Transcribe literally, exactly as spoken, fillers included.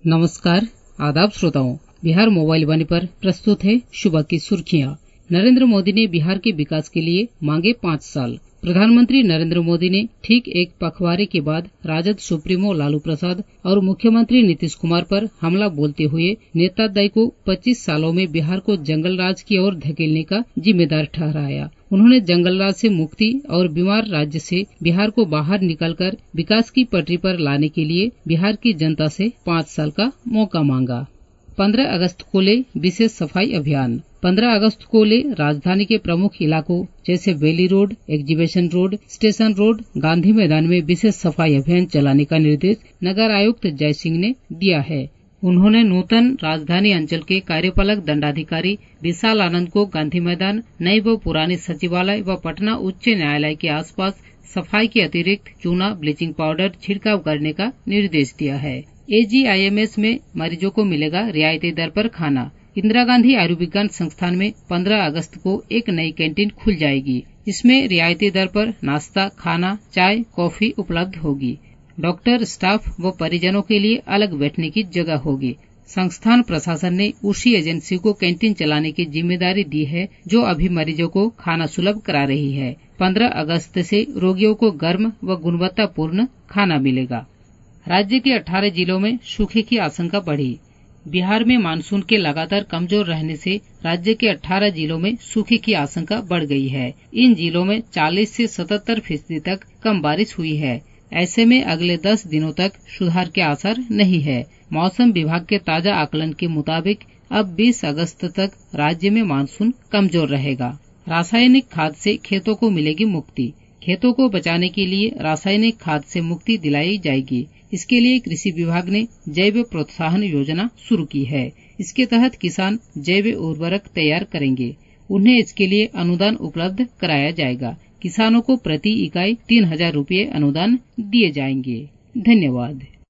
नमस्कार, आदाब श्रोताओं। बिहार मोबाइल वाणी पर प्रस्तुत है सुबह की सुर्खियां। नरेंद्र मोदी ने बिहार के विकास के लिए मांगे पाँच साल। प्रधानमंत्री नरेंद्र मोदी ने ठीक एक पखवाड़े के बाद राजद सुप्रीमो लालू प्रसाद और मुख्यमंत्री नीतीश कुमार पर हमला बोलते हुए नेताद्वय को पच्चीस सालों में बिहार को जंगल राज की ओर धकेलने का जिम्मेदार ठहराया। उन्होंने जंगल राज से मुक्ति और बीमार राज्य से बिहार को बाहर निकालकर विकास की पटरी पर लाने के लिए बिहार की जनता से पाँच साल का मौका मांगा। पंद्रह अगस्त को ले विशेष सफाई अभियान। पंद्रह अगस्त को ले राजधानी के प्रमुख इलाकों जैसे Bailey road, exhibition road, station road, Gandhi Maidan में विशेष सफाई अभियान चलाने का निर्देश नगर आयुक्त जय सिंह ने दिया है। उन्होंने नूतन राजधानी अंचल के कार्यपालक दंडाधिकारी विशाल आनंद को गांधी मैदान, नए व पुराने सचिवालय व पटना उच्च न्यायालय के आसपास सफाई के अतिरिक्त चूना, ब्लीचिंग पाउडर छिड़काव करने का निर्देश दिया है। एजीआईएमएस में मरीजों को मिलेगा रियायती दर पर खाना। इंदिरा गांधी आयुर्विज्ञान संस्थान में पंद्रह अगस्त को एक नई कैंटीन खुल जाएगी। इसमें रियायती दर पर नाश्ता, खाना, चाय, कॉफी उपलब्ध होगी। डॉक्टर, स्टाफ व परिजनों के लिए अलग बैठने की जगह होगी। संस्थान प्रशासन ने उसी एजेंसी को कैंटीन चलाने की जिम्मेदारी दी है जो अभी मरीजों को खाना सुलभ करा रही है। पंद्रह अगस्त से रोगियों को गर्म व गुणवत्तापूर्ण खाना मिलेगा। राज्य के अठारह जिलों में सूखे की आशंका बढ़ी। बिहार में मानसून के लगातार कमजोर रहने से राज्य के अठारह जिलों में सूखे की आशंका बढ़ गई है। इन जिलों में चालीस से सतहत्तर फीसदी तक कम बारिश हुई है। ऐसे में अगले दस दिनों तक सुधार के आसार नहीं है। मौसम विभाग के ताजा आकलन के मुताबिक अब बीस अगस्त तक राज्य में मानसून कमजोर रहेगा। रासायनिक खाद से खेतों को मिलेगी मुक्ति। खेतों को बचाने के लिए रासायनिक खाद से मुक्ति दिलाई जाएगी। इसके लिए कृषि विभाग ने जैव प्रोत्साहन योजना शुरू की है। इसके तहत किसान जैव उर्वरक तैयार करेंगे। उन्हें इसके लिए अनुदान उपलब्ध कराया जाएगा। किसानों को प्रति इकाई तीन हजार रूपये अनुदान दिए जाएंगे। धन्यवाद।